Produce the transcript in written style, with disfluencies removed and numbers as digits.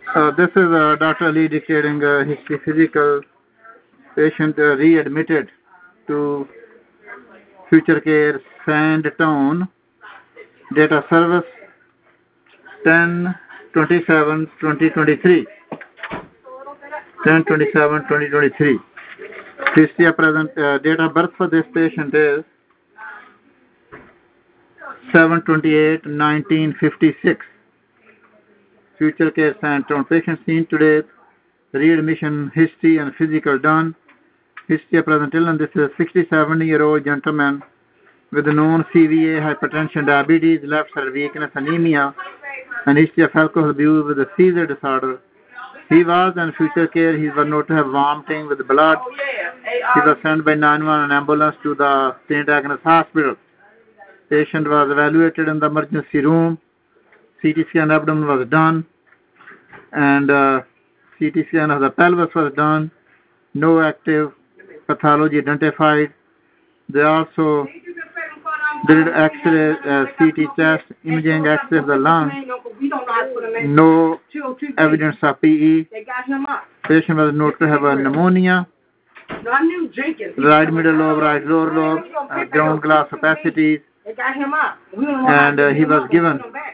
This is Dr. Ali dictating history physical patient readmitted to Future Care Sandtown data service 10/27/2023. 10/27/2023. History present date of birth for this patient is 7/28/1956. Future Care Sandtown. Patient seen today. Readmission history and physical done. History of present illness. This is a 67-year-old gentleman with known CVA, hypertension, diabetes, left side weakness, anemia, and history of alcohol abuse with a seizure disorder. He was in Future Care. He was noted to have vomiting with blood. He was sent by 911 ambulance to the St. Agnes Hospital. Patient was evaluated in the emergency room. CT scan abdomen was done, and CT scan of the pelvis was done. No active pathology identified. They also did X-ray, CT chest, imaging X-ray of the lung. No evidence of PE. Patient was noted to have a pneumonia. Right middle lobe, right lower lobe, ground glass opacities, and he was given